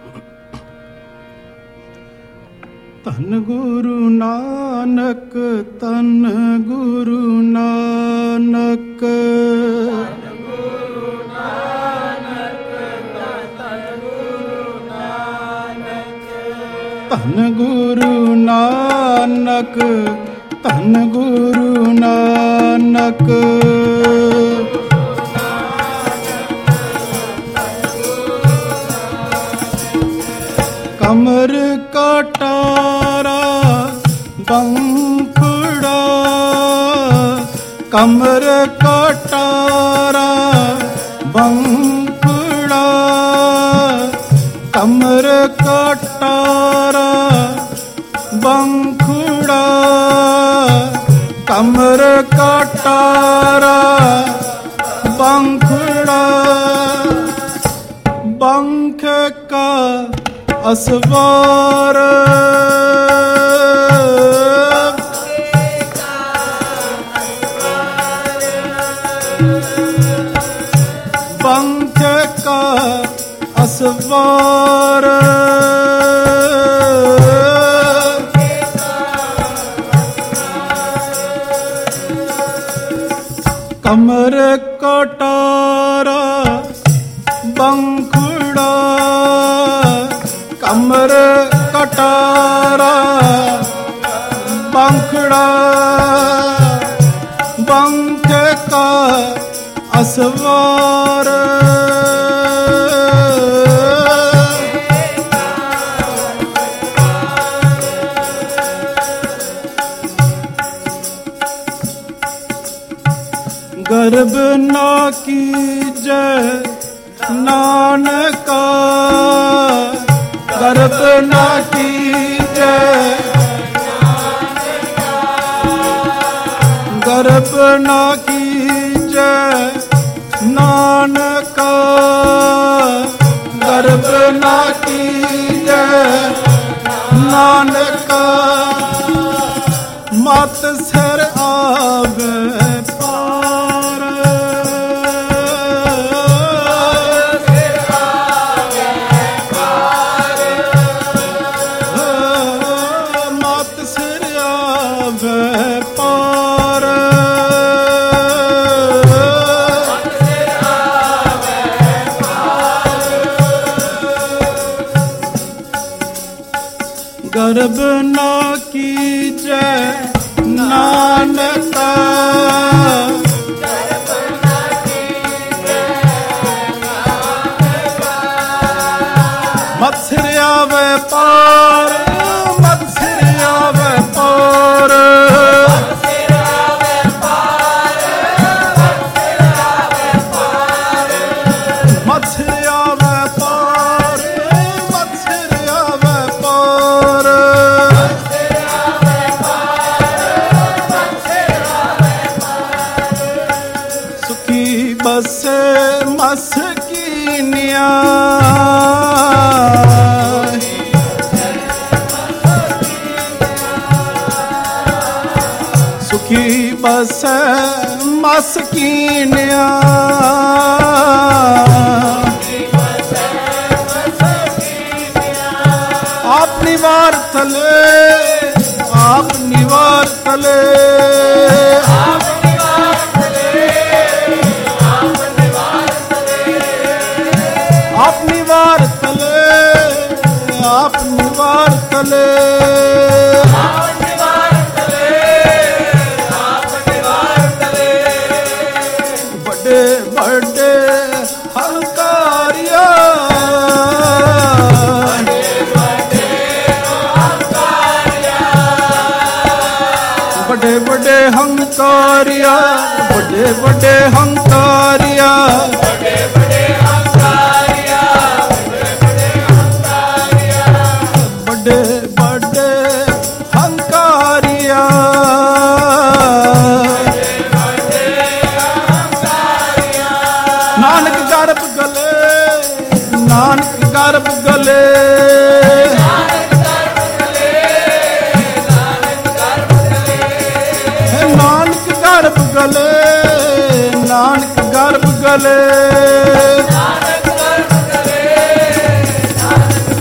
ਧੰਨ ਗੁਰੂ ਨਾਨਕ, ਧੰਨ ਗੁਰੂ ਨਾਨਕ, ਧੰਨ ਗੁਰੂ ਨਾਨਕ, ਧੰਨ ਗੁਰੂ ਨਾਨਕ, ਧੰਨ ਗੁਰੂ ਨਾਨਕ। ਕਮਰ ਕਟਾਰਾ ਬੰਖੜਾ, ਕਮਰ ਕਟਾਰਾ ਬੰਖੜਾ, ਕਮਰ ਕਟਾਰਾ ਬੰਖੜਾ, ਕਮਰ ਕਟਾਰਾ ਬੰਖੜਾ। ਬੰਖ ਕਾ असवार, पंख का असवार, कमर कटारा बंखड़ा, कमर कटारा बंखड़ा, बंख का असवार। गर्भ ना कीजै नानका, गर्भ ना कीजै, गर्भ ना कीजै नानका, गर्भ ना कीजै नानका। मत सिर आवे पार, गर्भ ना कीजै नानका, मत सिर आवे पार, मत सिर आवे पार, मत सिर आवे पार, मत सिर आवे पार। सुखी बसे मस्कीनिया, सुखी बसे मस्कीनिया, आप निवार तले, आप निवार तले, आप निवार तले, आप निवार तले, आप निवार तले, आप निवार तले, आप निवार तले, आप निवार तले। बड़े बड़े हंकारिया, बड़े बड़े हंकारिया, बड़े बड़े हंकारिया, बड़े बड़े हंकारिया, बड़े बड़े हंकारिया, नानक गर्भ गले, नानक गर्भ गले, गर्भ गले, नानक गर्भ गले, नानक गर्भ गले, नानक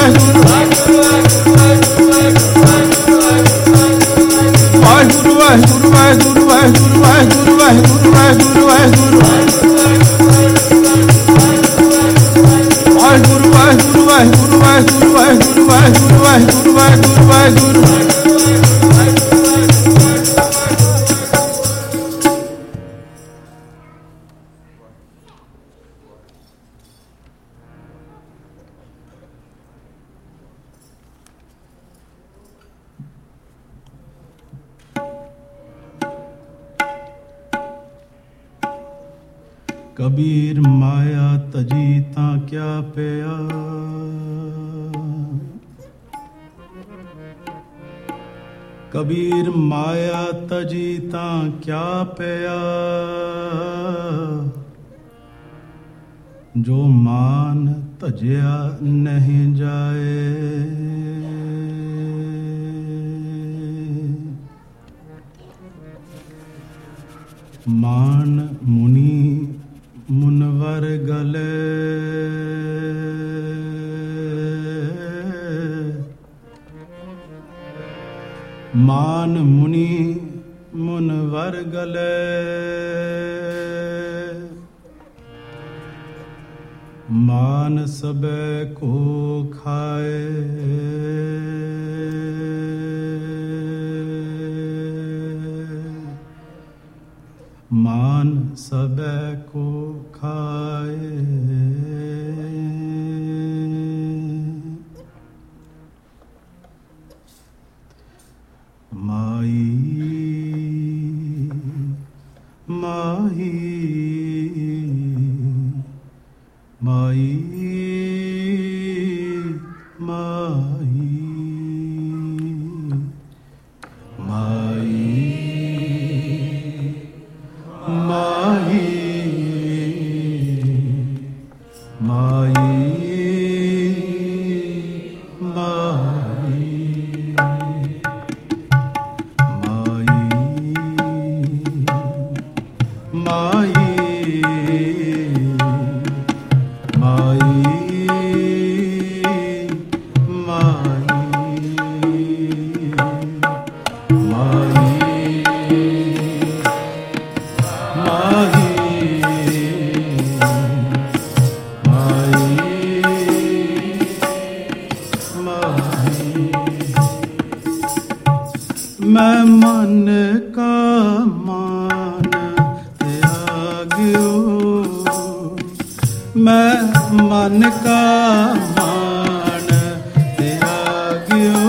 ਵਾਹਿਗੁਰੂ ਵਾਹਿਗੁਰੂ ਵਾਹਿਗੁਰੂ ਵਾਹਿਗੁਰੂ ਵਾਹਿਗੁਰੂ ਵਾਹਿਗੁਰੂ ਵਾਹਿਗੁਰੂ ਵਾਹਿਗੁਰੂ ਵਾਹਿਗੁਰੂ ਵਾਹਿਗੁਰੂ ਵਾਹਿਗੁਰੂ ਵਾਹਿਗੁਰੂ ਵਾਹਿਗੁਰੂ ਵਾਹਿਗੁਰੂ ਵਾਹਿਗੁਰੂ ਵਾਹਿਗੁਰੂ ਵਾਹਿਗੁਰੂ कबीर माया तजी तां क्या पिया कबीर माया तजी तां क्या पिया जो मान तजया नहीं जाए मान मुनि मुनवर गले मान मुनि मुनवर गले मान सबे को खाए मान सबे को खाए माई माई माई माई माई माई माई मैं मन का मान त्याग्यो मैं मन का मान त्याग्यो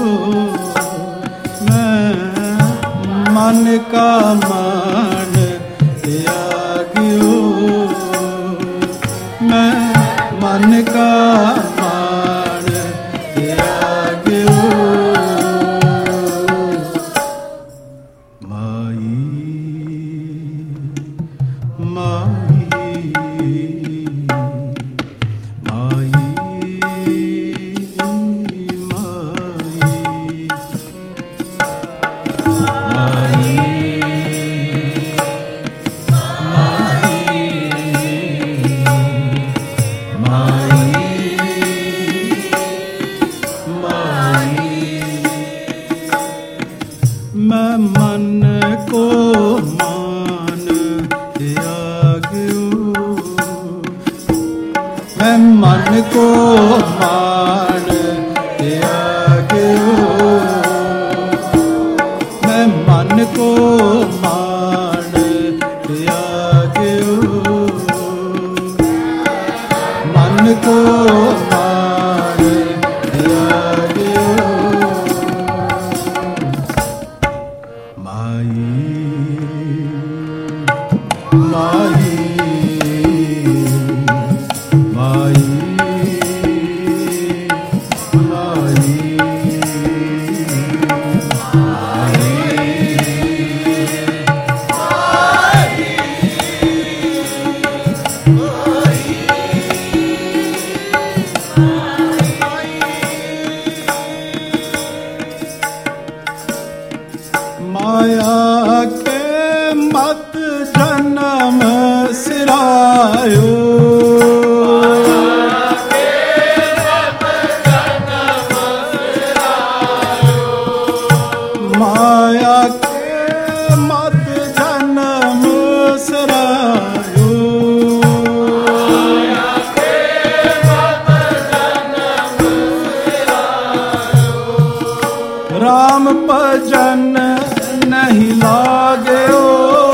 मैं मन का मान त्याग्यो मैं मन का मान त्याग्यो मैं मन को मान त्याग्यो मैं मन को मान त्याग्यो मैं मन को मान त्याग्यो मन को मान त्याग्यो माई माई माई माया के मत जन्म सिरायो माया के मत जन्म राम भजन नहीं लागयो,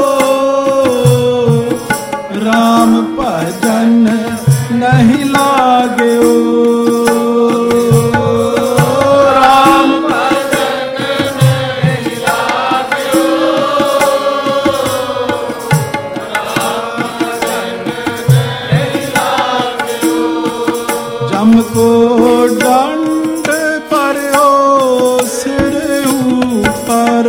राम भजन नहीं लागयो, राम भजन नहीं लागयो, राम भजन नहीं लागयो। जम को दंड पर्यो सिर ऊपर,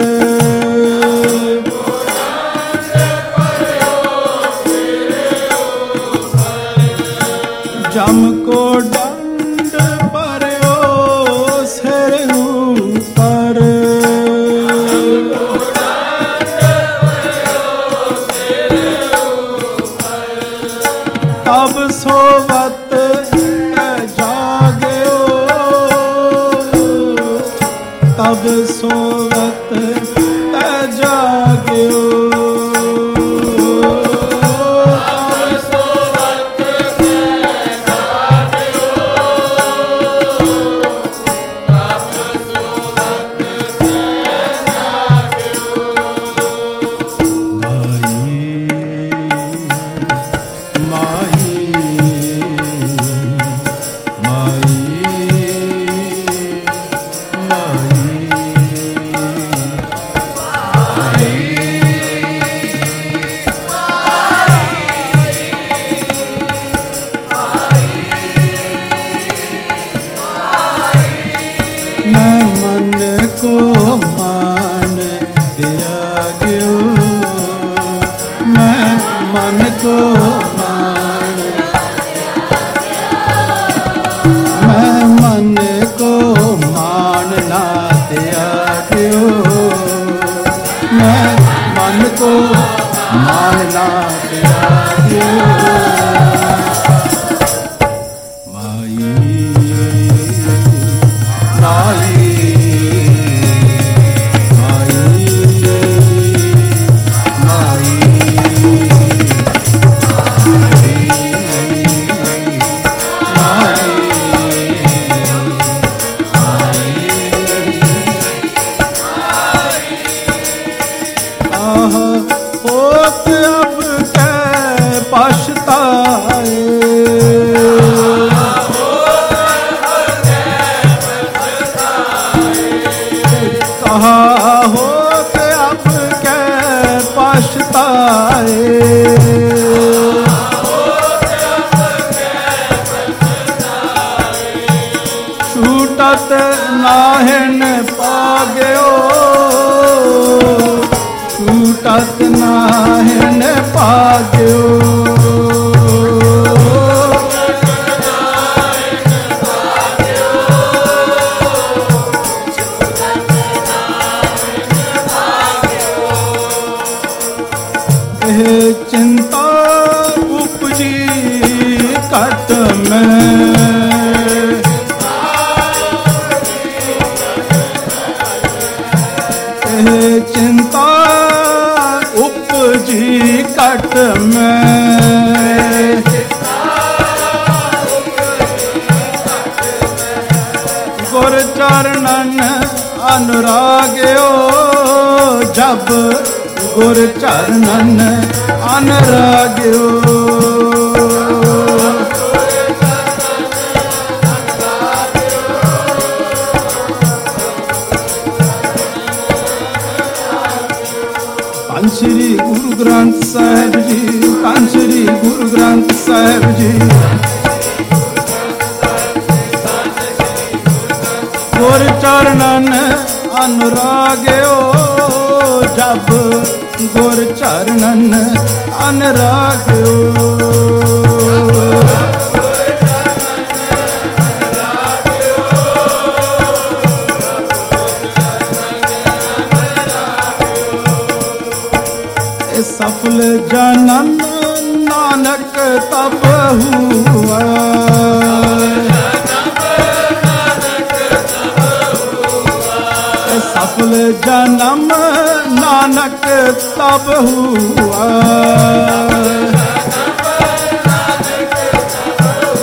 जम को दंड पर्यो सिर ऊपर, तब सोवत जाग्यो, तब सोवत जाग्यो, मन को मान, मैं मन को मानना त्याग्यो, मैं मन को मानना त्याग्यो। माई माई होत अब कै पछताए, कहा होत अब कै पछताए, छूटत नाहिन पाग्यो, छूटत नाहिन पाग्यो, चिंता उपजी कट में, चिंता उपजी कट में, गुर चरणन अनुराग्यो, जब गुर चरणन अनुराग्यो, धन श्री गुरु ग्रंथ साहिब जी, धन श्री गुरु ग्रंथ साहिब जी, गुर चरणन अनुराग्यो, जब गुर चरणन अनुराग्यो, सफल जन्म नानक तब हुआ, सफल जन्म नानक तब हुआ,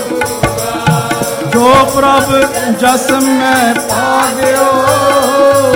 जो प्रभ जस में पाग्यो,